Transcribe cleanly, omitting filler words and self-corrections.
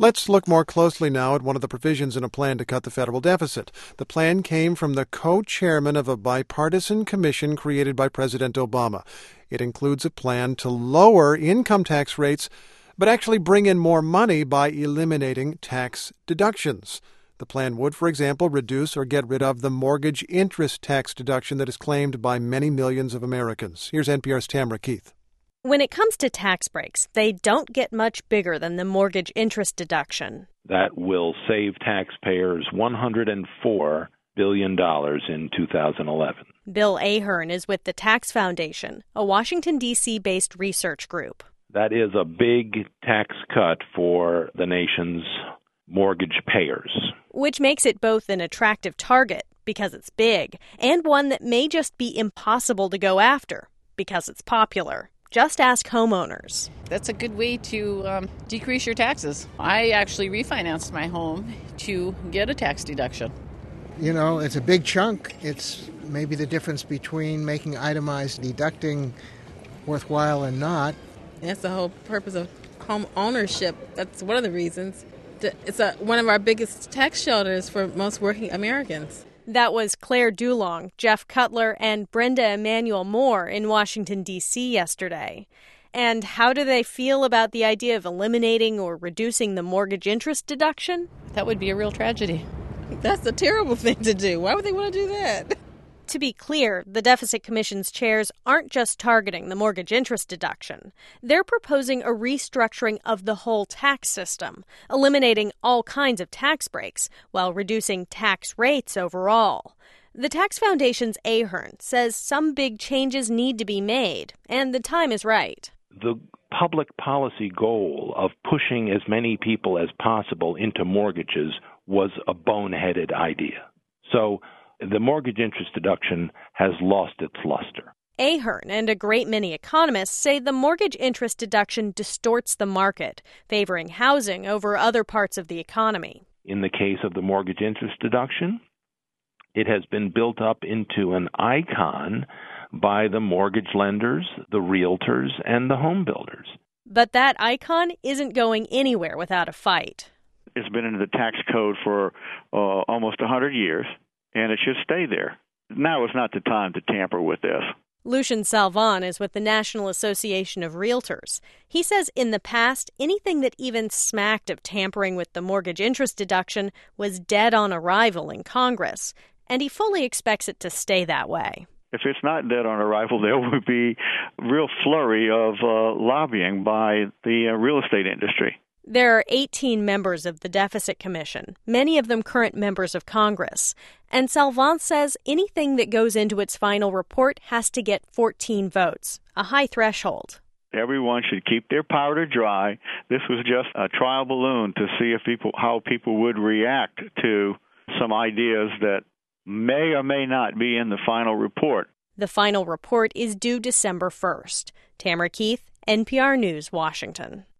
Let's look more closely now at one of the provisions in a plan to cut the federal deficit. The plan came from the co-chairman of a bipartisan commission created by President Obama. It includes a plan to lower income tax rates, but actually bring in more money by eliminating tax deductions. The plan would, for example, reduce or get rid of the mortgage interest tax deduction that is claimed by many millions of Americans. Here's NPR's Tamara Keith. When it comes to tax breaks, they don't get much bigger than the mortgage interest deduction. That will save taxpayers $104 billion in 2011. Bill Ahern is with the Tax Foundation, a Washington, D.C.-based research group. That is a big tax cut for the nation's mortgage payers. Which makes it both an attractive target, because it's big, and one that may just be impossible to go after, because it's popular. Just ask homeowners. That's a good way to decrease your taxes. I actually refinanced my home to get a tax deduction. You know, it's a big chunk. It's maybe the difference between making itemized deducting worthwhile and not. That's the whole purpose of home ownership. That's one of the reasons. It's one of our biggest tax shelters for most working Americans. That was Claire Dulong, Jeff Cutler, and Brenda Emanuel Moore in Washington, D.C. yesterday. And how do they feel about the idea of eliminating or reducing the mortgage interest deduction? That would be a real tragedy. That's a terrible thing to do. Why would they want to do that? To be clear, the Deficit Commission's chairs aren't just targeting the mortgage interest deduction. They're proposing a restructuring of the whole tax system, eliminating all kinds of tax breaks while reducing tax rates overall. The Tax Foundation's Ahern says some big changes need to be made, and the time is right. The public policy goal of pushing as many people as possible into mortgages was a boneheaded idea. So the mortgage interest deduction has lost its luster. Ahern and a great many economists say the mortgage interest deduction distorts the market, favoring housing over other parts of the economy. In the case of the mortgage interest deduction, it has been built up into an icon by the mortgage lenders, the realtors, and the home builders. But that icon isn't going anywhere without a fight. It's been in the tax code for almost 100 years. And it should stay there. Now is not the time to tamper with this. Lucian Salvan is with the National Association of Realtors. He says in the past, anything that even smacked of tampering with the mortgage interest deduction was dead on arrival in Congress, and he fully expects it to stay that way. If it's not dead on arrival, there will be a real flurry of lobbying by the real estate industry. There are 18 members of the Deficit Commission, many of them current members of Congress. And Salvan says anything that goes into its final report has to get 14 votes, a high threshold. Everyone should keep their powder dry. This was just a trial balloon to see how people would react to some ideas that may or may not be in the final report. The final report is due December 1st. Tamara Keith, NPR News, Washington.